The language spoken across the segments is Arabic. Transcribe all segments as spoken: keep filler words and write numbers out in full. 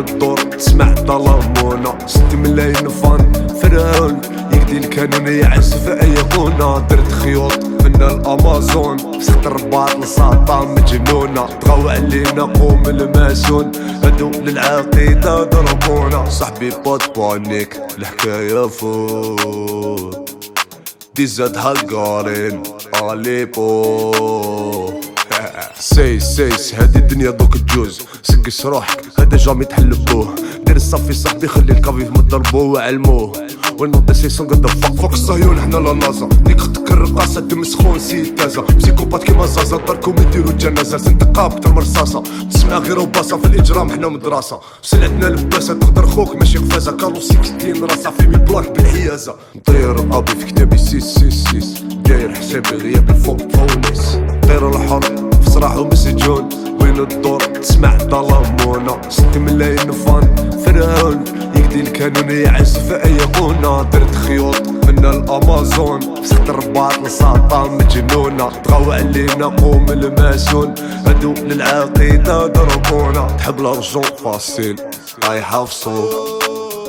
الدور تسمع ظلمونا. ست ملايين فان فرعون يقضي الكانون يعزف ايقونة. درت خيوط من الامازون فسخت الرباط لساطا مجنونة. طغاو علينا قوم الماسون هادو للعقيدة ضربونا. صاحبي بوت بانيك الحكاية فوت دي زاد هالقارين اليبو. سيس سيس هادي الدنيا دوك تجوز سقس روحك هذا جامي تحلبوه. دير الصافي صاحبي خلي الكافي مضربوه وعلموه. ونوض سيسون قد فوق فوق الصهيون حنا لا نازا. ديك خدك الرقاصة دم سخون سيد تازا. بسيكوبات كيما زازا داركم يديرو الجنازة. سنتقاب كتر مرصاصة تسمع غير وباصة. في الإجرام حنا مدرسة سلعتنا لباسة. تقدر خوك ماشي قفازة. كارلو ستين راسا في مي بلاك بالحيازة. نطير الأبي في كتابي سيس سيس سيس. داير حسابي غياب الفوق فونيس. طير الحر في صراح ومسجون وين الدور تسمع ظلمونا. ست ملايين فان فرعون يقضي الكانون يعزف ايقونة. درت خيوط من الامازون فسخت الرباط لساطا مجنونة. طغاو علينا قوم الماسون هادو للعقيدة ضربونا. تحب الارجون فاصيل رايحة في سوق.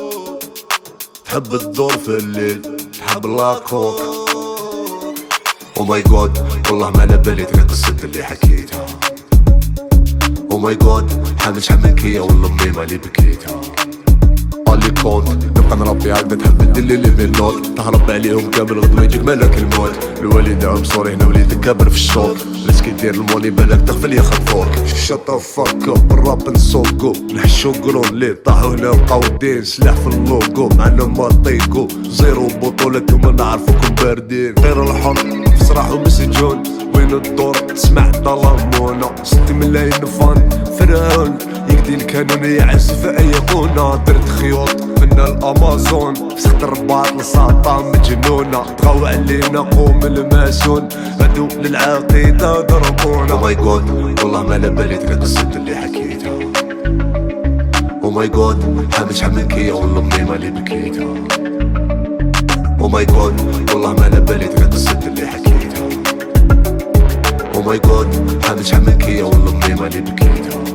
تحب الدور في الليل تحب لاكوك. او ماي جاد والله ما على بالي تلك قصة اللي حكيتها. او ماي جاد حامل شحال من كيا والله امي مالي بكيتها. اللي كونت نبقى نربي عقدة تحب الدلي اللي بالنوت. تهرب عليهم كامل غدوة يجيك مالك الموت. الوالد عم صوري هنا وليدك كابر في الشوط. لسكي دير الموني بالك تغفل ياخد فوق. شطا فاك اب الراب نسوقو نحشو قرون اللي طاحو هنا مقودين. سلاح في اللوغو معنا ما طيقو. زيرو بطولة وما نعرفوكم باردين. غير الحر في صراح ومسجون وين الدور تسمع ظلمونا. ست ملايين فان فرعون يقضي الكانون يعزف ايقونة. درت خيوط من الامازون فسخت الرباط لساطا مجنونة. طغاو علينا قوم الماسون هادو للعقيدة ضربونا. او ماي جاد والله ما على بالي تلك قصة اللي حكيتها. او ماي جاد حامل شحال من كيا والله امي مالي بكيتها. او ماي جاد والله ما على بالي تلك قصة اللي حكيتها. او ماي جاد حامل شحال من كيا والله امي مالي بكيتها.